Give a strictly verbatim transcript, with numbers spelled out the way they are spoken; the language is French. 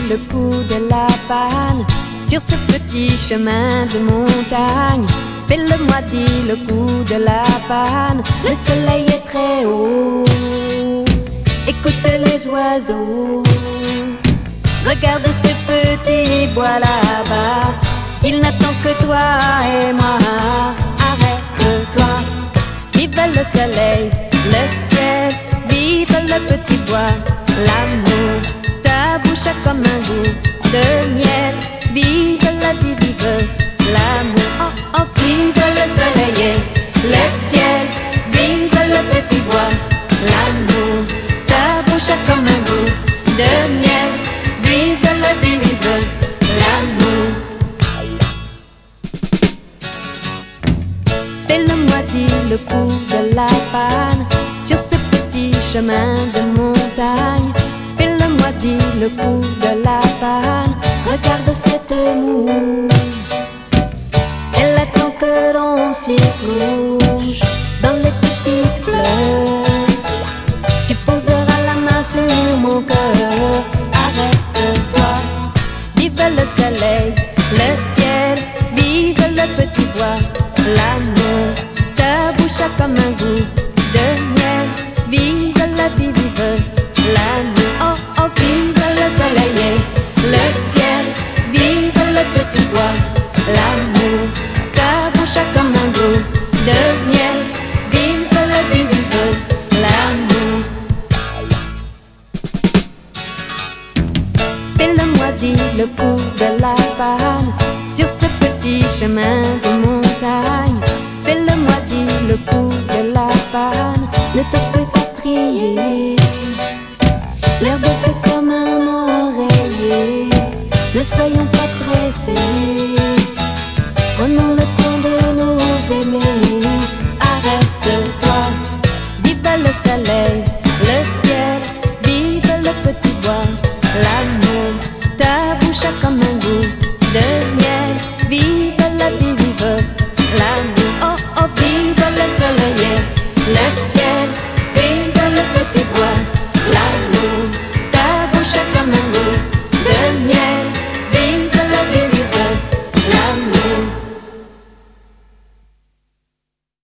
le coup de la panne sur ce petit chemin de montagne. Fais-le-moi, dis le coup de la panne. Le soleil est très haut, écoute les oiseaux. Regarde ce petit bois là-bas, il n'attend que toi et moi. Arrête-toi, vive le soleil, le ciel, vive le petit bois, l'amour. Ta bouche a comme un goût de miel. Vive la vie, vive l'amour. Oh oh, vive le soleil et le ciel, vive le petit bois, l'amour. Ta bouche a comme un goût de miel. Vive la vie, vive l'amour. Fais-le-moi, dis le coup de la panne sur ce petit chemin de montagne. Fais-le-moi, dis le coup de la panne. Regarde cette mousse, elle attend que l'on s'y couche dans les petites fleurs. Tu poseras la main sur mon cœur. Arrête-toi, vive le soleil, le ciel, vive le petit bois, l'amour. Ta bouche a comme un goût de miel. Vive la vie, vive l'amour. Oh oh, vive le soleil et le ciel, vive le petit bois, l'amour. Ta bouche a comme un goût de miel. Vive la vie, vive l'amour. Fais-le-moi, dis le coup de la panne sur ce petit chemin de montagne. Fais-le-moi, dis le coup de la panne. Ne te fais pas prier, l'herbe fait comme un oreiller. Ne soyons pas pressés,